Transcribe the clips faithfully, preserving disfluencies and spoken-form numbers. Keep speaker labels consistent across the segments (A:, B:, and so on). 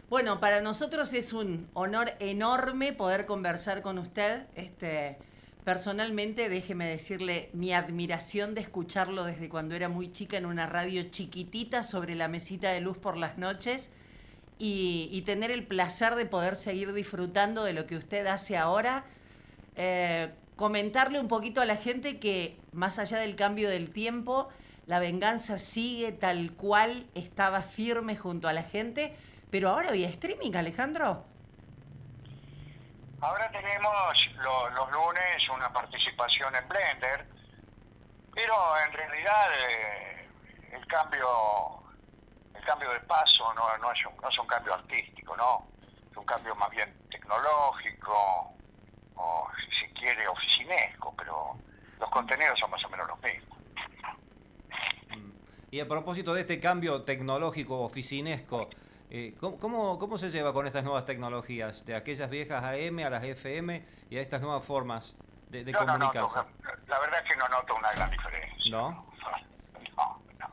A: Bueno, para nosotros es un honor enorme poder conversar con usted. Este, personalmente, déjeme decirle mi admiración de escucharlo desde cuando era muy chica en una radio chiquitita sobre la mesita de luz por las noches y, y tener el placer de poder seguir disfrutando de lo que usted hace ahora. Eh, comentarle un poquito a la gente que más allá del cambio del tiempo, la venganza sigue tal cual estaba firme junto a la gente, pero ahora vía streaming, Alejandro.
B: Ahora tenemos lo- los lunes una participación en Blender, pero en realidad eh, el cambio el cambio de paso no, no, es un, no es un cambio artístico, ¿no? Es un cambio más bien tecnológico o, si se quiere, oficinesco, pero los contenidos son más o menos los mismos.
C: Y a propósito de este cambio tecnológico oficinesco, eh, ¿cómo, cómo, cómo se lleva con estas nuevas tecnologías? De aquellas viejas A M a las F M y a estas nuevas formas de, de
B: Yo no noto,
C: comunicarse.
B: la verdad es que no noto una gran diferencia.
C: ¿No?
B: No, no.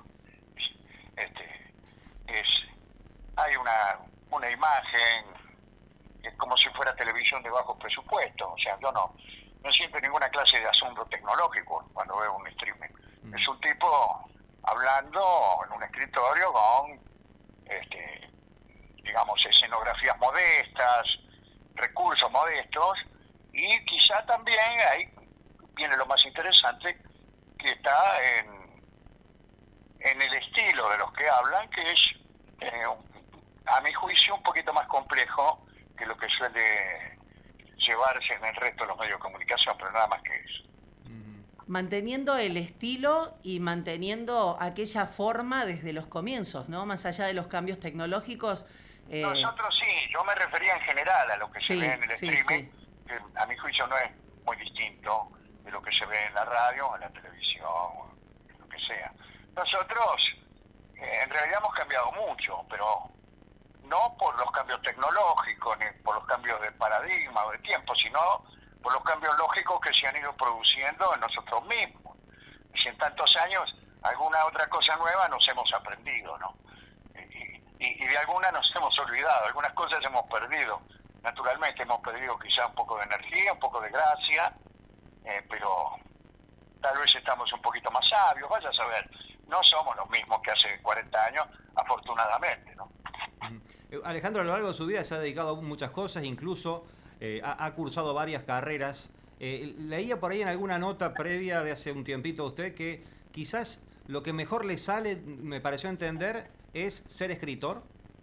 B: Este, es, hay una, una imagen, es como si fuera televisión de bajo presupuesto. O sea, yo no, no siento ninguna clase de asombro tecnológico cuando veo un streaming. Mm. Es un tipo hablando en un escritorio con, este, digamos, escenografías modestas, recursos modestos, y quizá también ahí viene lo más interesante, que está en, en el estilo de los que hablan, que es, eh, a mi juicio, un poquito más complejo que lo que suele llevarse en el resto de los medios de comunicación, pero nada más que eso.
A: Manteniendo el estilo y manteniendo aquella forma desde los comienzos, ¿no? Más allá de los cambios tecnológicos.
B: Eh... Nosotros sí, yo me refería en general a lo que
A: sí,
B: se ve en el
A: sí,
B: streaming,
A: sí.
B: que a mi juicio no es muy distinto de lo que se ve en la radio, en la televisión, lo que sea. Nosotros eh, en realidad hemos cambiado mucho, pero no por los cambios tecnológicos ni por los cambios de paradigma o de tiempo, sino por los cambios lógicos que se han ido produciendo en nosotros mismos. Si en tantos años alguna otra cosa nueva nos hemos aprendido, ¿no? Y, y, y de algunas nos hemos olvidado, algunas cosas hemos perdido. Naturalmente hemos perdido quizá un poco de energía, un poco de gracia, eh, pero tal vez estamos un poquito más sabios, vaya a saber. No somos los mismos que hace cuarenta años, afortunadamente, ¿no?
C: Alejandro, a lo largo de su vida se ha dedicado a muchas cosas, incluso eh, ha, ha cursado varias carreras. Eh, leía por ahí en alguna nota previa de hace un tiempito a usted que quizás lo que mejor le sale, me pareció entender, es ser escritor.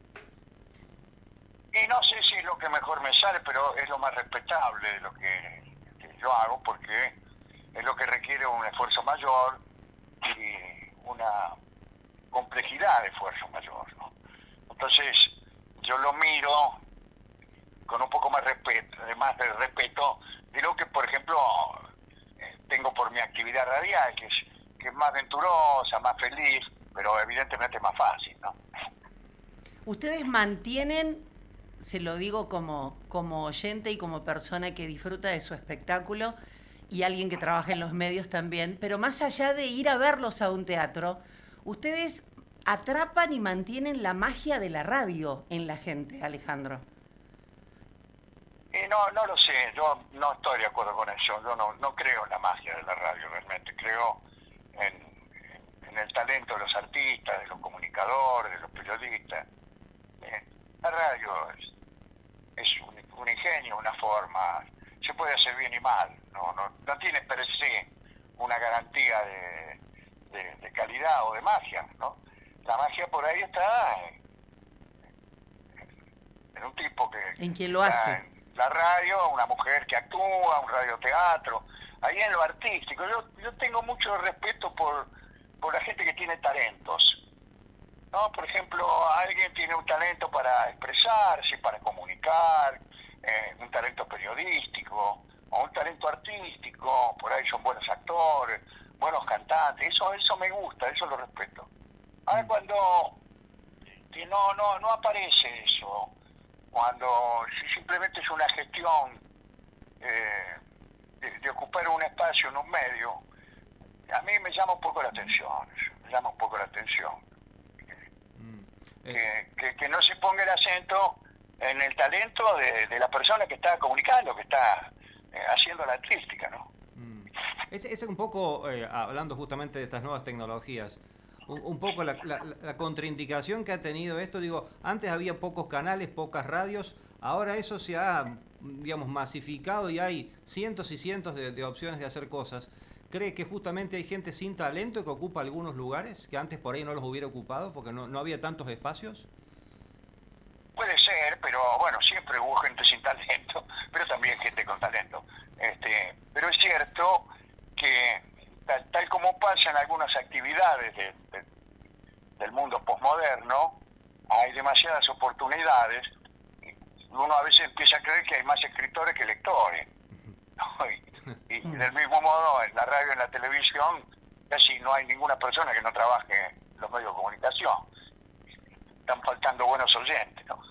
B: Y no sé si es lo que mejor me sale, pero es lo más respetable de lo que, que yo hago, porque es lo que requiere un esfuerzo mayor y una complejidad de esfuerzo mayor, ¿no? Entonces, yo lo miro con un poco más respeto, más de respeto de lo que, por ejemplo, eh, tengo por mi actividad radial, que es, que es más venturosa, más feliz, pero evidentemente más fácil, ¿no?
A: Ustedes mantienen, se lo digo como, como oyente y como persona que disfruta de su espectáculo y alguien que trabaja en los medios también, pero más allá de ir a verlos a un teatro, ustedes atrapan y mantienen la magia de la radio en la gente, Alejandro.
B: Y no, no lo sé, yo no estoy de acuerdo con eso, yo no, no creo en la magia de la radio realmente, creo en, en, en el talento de los artistas, de los comunicadores, de los periodistas. Eh, la radio es, es un, un ingenio, una forma, se puede hacer bien y mal, no, no, no tiene per se una garantía de, de, de calidad o de magia, ¿no? La magia por ahí está en, en un tipo que...
A: ¿En quién lo hace?
B: En la radio, una mujer que actúa, un radioteatro, ahí en lo artístico. Yo, yo tengo mucho respeto por, por la gente que tiene talentos, ¿no? Por ejemplo, alguien tiene un talento para expresarse, para comunicar, eh, un talento periodístico, o un talento artístico, por ahí son buenos actores, buenos cantantes, eso, eso me gusta, eso lo respeto. Ahora cuando que no, no, no aparece eso, cuando simplemente es una gestión eh, de, de ocupar un espacio en un medio, a mí me llama un poco la atención, me llama un poco la atención.
C: Mm.
B: que, que, que no se ponga el acento en el talento de, de la persona que está comunicando, que está eh, haciendo la artística, ¿no?
C: Mm. Ese es un poco, eh, hablando justamente de estas nuevas tecnologías, un, un poco la, la, la contraindicación que ha tenido esto. Digo, antes había pocos canales, pocas radios, ahora eso se ha, digamos, masificado y hay cientos y cientos de, de opciones de hacer cosas. ¿Cree que justamente hay gente sin talento que ocupa algunos lugares que antes por ahí no los hubiera ocupado porque no, no había tantos espacios?
B: Puede ser, pero bueno, siempre hubo gente sin talento, pero también gente con talento. Este, pero es cierto que tal, tal como pasa en algunas actividades de, de, del mundo posmoderno, hay demasiadas oportunidades y uno a veces empieza a creer que hay más escritores que lectores. ¿No? Y, y del mismo modo, en la radio y en la televisión, casi no hay ninguna persona que no trabaje en los medios de comunicación. Están faltando buenos oyentes, ¿no?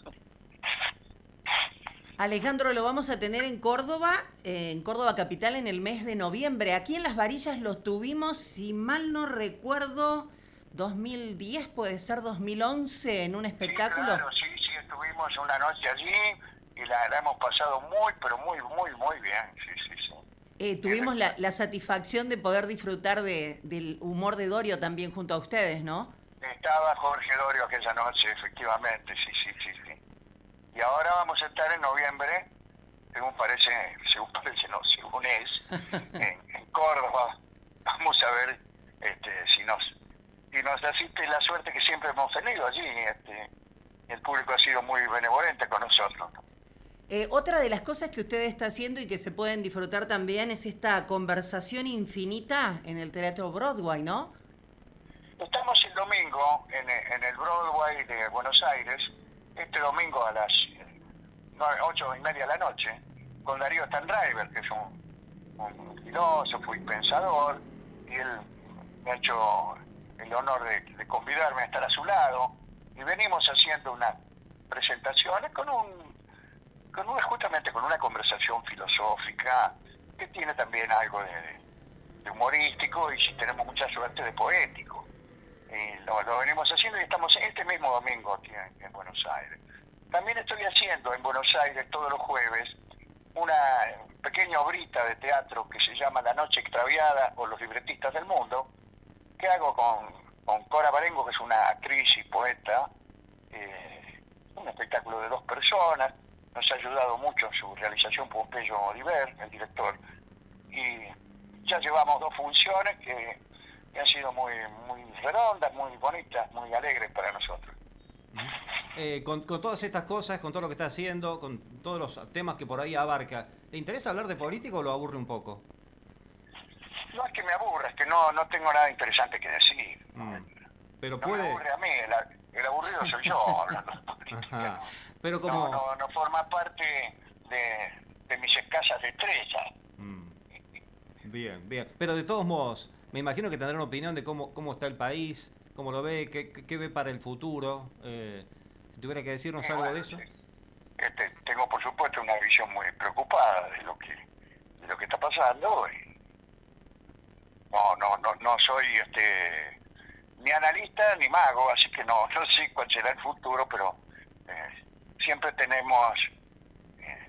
A: Alejandro, lo vamos a tener en Córdoba, eh, en Córdoba Capital, en el mes de noviembre. Aquí en Las Varillas lo tuvimos, si mal no recuerdo, dos mil diez, puede ser dos mil once, en un espectáculo.
B: Sí, claro, sí, sí, estuvimos una noche allí y la, la hemos pasado muy, pero muy, muy, muy bien. Sí, sí, sí.
A: Eh, tuvimos la, la satisfacción de poder disfrutar de, del humor de Dorio también junto a ustedes, ¿no?
B: Estaba Jorge Dorio aquella noche, efectivamente, sí, sí, sí, sí. Y ahora vamos a estar en noviembre, según parece, según parece, no, según es, en, en Córdoba. Vamos a ver este, si nos si nos asiste la suerte que siempre hemos tenido allí. Este, el público ha sido muy benevolente con nosotros, ¿no?
A: Eh, otra de las cosas que usted está haciendo y que se pueden disfrutar también es esta conversación infinita en el Teatro Broadway, ¿no?
B: Estamos el domingo en, en el Broadway de Buenos Aires, este domingo a las ocho y media de la noche, con Darío Stanriver, que es un, un filósofo y pensador, y él me ha hecho el honor de, de convidarme a estar a su lado, y venimos haciendo unas presentaciones con un, con una, justamente con una conversación filosófica que tiene también algo de, de humorístico y, si tenemos mucha suerte, de poético. Y lo, lo venimos haciendo y estamos este mismo domingo aquí en, en Buenos Aires. También estoy haciendo en Buenos Aires todos los jueves una pequeña obrita de teatro que se llama La Noche Extraviada o Los Libretistas del Mundo, que hago con, con Cora Barengo, que es una actriz y poeta, eh, un espectáculo de dos personas. Nos ha ayudado mucho en su realización Pompeyo Oliver, el director, y ya llevamos dos funciones que, que han sido muy, muy redondas, muy bonitas, muy alegres para nosotros.
C: Eh, con, con todas estas cosas, con todo lo que está haciendo, con todos los temas que por ahí abarca, ¿le interesa hablar de política o lo aburre un poco?
B: No es que me aburra, es que no, no tengo nada interesante que decir.
C: Mm. Pero
B: no
C: puede...
B: me aburre a mí, el, el aburrido soy yo hablando de política.
C: Ajá. Pero como...
B: no, no, no forma parte de, de mis escasas destrezas.
C: Mm. Bien, bien. Pero de todos modos, me imagino que tendrá una opinión de cómo, cómo está el país, cómo lo ve, qué, qué ve para el futuro. Eh, si tuviera que decirnos
B: Sí,
C: algo
B: bueno,
C: de eso.
B: sí. Este, tengo, por supuesto, una visión muy preocupada de lo que de lo que está pasando. Y no, no, no, no soy este ni analista ni mago, así que no, no sé cuál será el futuro, pero eh, siempre tenemos eh,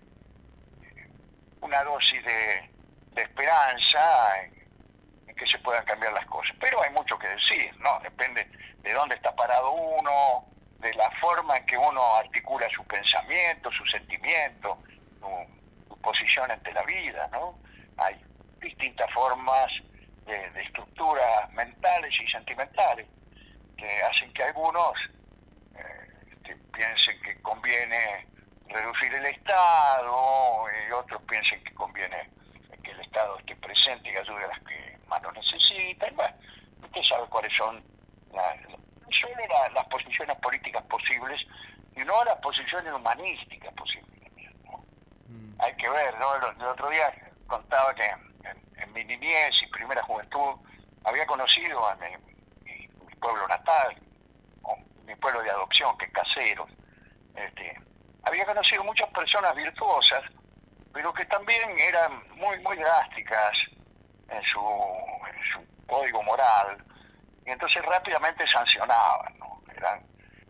B: una dosis de, de esperanza en, en que se puedan cambiar las cosas. Pero hay mucho que decir, ¿no? Depende de dónde está parado uno, de la forma en que uno articula su pensamiento, su sentimiento, su, su posición ante la vida, ¿no? Hay distintas formas de, de estructuras mentales y sentimentales que hacen que algunos eh, este, piensen que conviene reducir el Estado y otros piensen que conviene que el Estado esté presente y ayude a las que más lo necesitan. Bueno, usted sabe cuáles son las, solo la, las posiciones políticas posibles y no las posiciones humanísticas posibles, ¿no? Mm. Hay que ver, ¿no? El, el otro día contaba que en, en mi niñez y primera juventud había conocido a mi, mi, mi pueblo natal, o mi pueblo de adopción, que es Caseros. Este, había conocido muchas personas virtuosas, pero que también eran muy, muy drásticas en su, en su código moral, y entonces rápidamente sancionaban, ¿no? Eran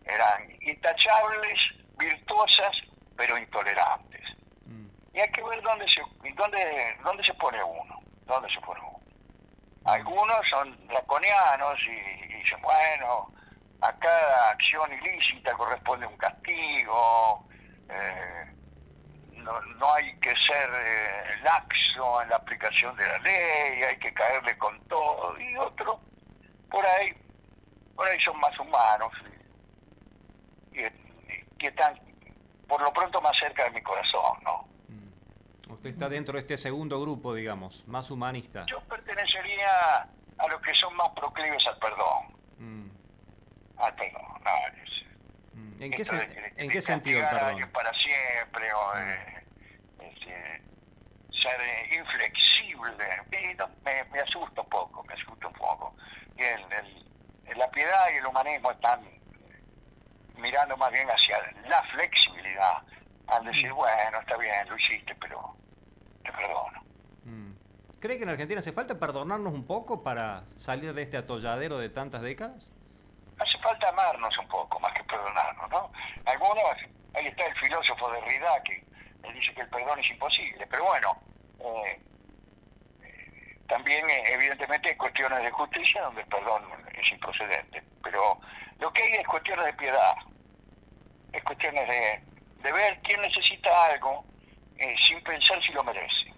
B: eran intachables, virtuosas, pero intolerantes. Mm. Y hay que ver dónde se, dónde, dónde se pone uno, dónde se pone uno. Algunos son draconianos y, y dicen, bueno, a cada acción ilícita corresponde un castigo, eh, no, no hay que ser eh, laxo en la aplicación de la ley, hay que caerle con todo, y otros por ahí, por ahí son más humanos y, y, y están por lo pronto más cerca de mi corazón, ¿no?
C: Usted está dentro de este segundo grupo, digamos, más humanista.
B: Yo pertenecería a los que son más proclives al perdón. Mm. Al perdón, no, es,
C: mm. ¿En qué, se, de, ¿en qué sentido el perdón?
B: Para siempre, o eh, este, ser eh, inflexible. Y no, me, me asusta un poco, me asusta un poco. Y el, el, la piedad y el humanismo están mirando más bien hacia la flexibilidad, al decir, bueno, está bien, lo hiciste, pero te perdono.
C: ¿Cree que en Argentina hace falta perdonarnos un poco para salir de este atolladero de tantas décadas?
B: Hace falta amarnos un poco, más que perdonarnos, ¿no? Algunos, ahí está el filósofo Derrida, que él dice que el perdón es imposible, pero bueno, eh, eh, también eh, evidentemente hay cuestiones de justicia donde el perdón es improcedente, pero lo que hay es cuestiones de piedad, es cuestiones de, de ver quién necesita algo eh, sin pensar si lo merece.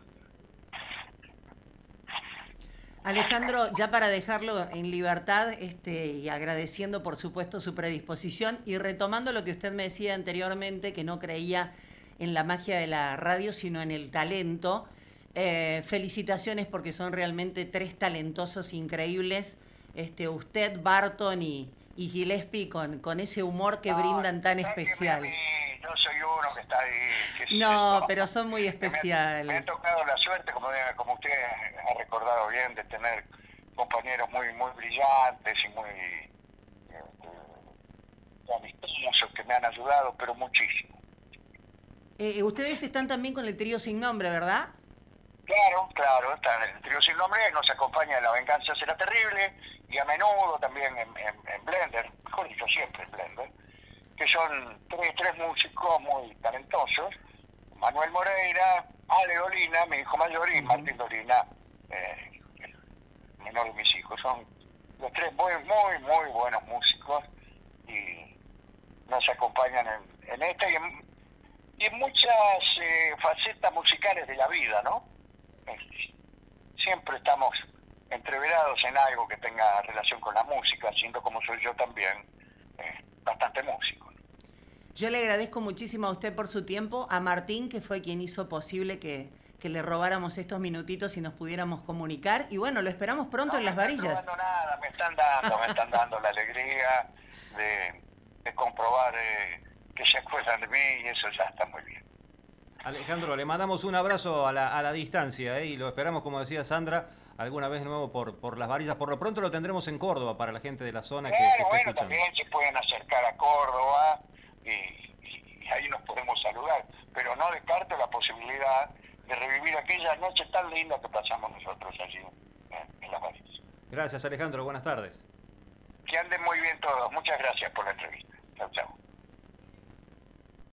A: Alejandro, ya para dejarlo en libertad este, y agradeciendo por supuesto su predisposición y retomando lo que usted me decía anteriormente, que no creía en la magia de la radio sino en el talento, eh, felicitaciones porque son realmente tres talentosos increíbles, este, usted, Barton y, y Gillespie con, con ese humor que no, brindan tan especial.
B: Yo soy uno que está ahí. Que
A: no, no, pero son muy especiales.
B: Me, me ha tocado la suerte, como, como usted ha recordado bien, de tener compañeros muy muy brillantes y muy eh, amistosos que me han ayudado, pero muchísimo.
A: Eh, ustedes están también con el trío sin nombre, ¿verdad?
B: Claro, claro, está en el trío sin nombre, nos acompaña La Venganza Será Terrible y a menudo también en, en, en Blender, mejor dicho, siempre en Blender, que son tres, tres músicos muy talentosos, Manuel Moreira, Ale Dolina, mi hijo mayor, y Martín Dolina, eh, el menor de mis hijos. Son los tres muy, muy, muy buenos músicos y nos acompañan en, en esta y en, y en muchas eh, facetas musicales de la vida, ¿no? Eh, siempre estamos entreverados en algo que tenga relación con la música, siendo como soy yo también eh, bastante músico.
A: Yo le agradezco muchísimo a usted por su tiempo, a Martín, que fue quien hizo posible que, que le robáramos estos minutitos y nos pudiéramos comunicar. Y bueno, lo esperamos pronto
B: no
A: en Las Varillas.
B: No están nada, me están dando, me están dando la alegría de, de comprobar eh, que se acuerdan de mí y eso ya está muy bien.
C: Alejandro, le mandamos un abrazo a la, a la distancia ¿eh? y lo esperamos, como decía Sandra, alguna vez de nuevo por, por Las Varillas. Por lo pronto lo tendremos en Córdoba para la gente de la zona que,
B: bueno,
C: que está
B: bueno,
C: escuchando.
B: También se pueden acercar a Córdoba y, y, y ahí nos podemos saludar, pero no descarto la posibilidad de revivir aquella noche tan linda que pasamos nosotros allí eh, en Las Varillas.
C: Gracias, Alejandro, buenas tardes.
B: Que anden muy bien todos, muchas gracias por la entrevista. Chao, chao.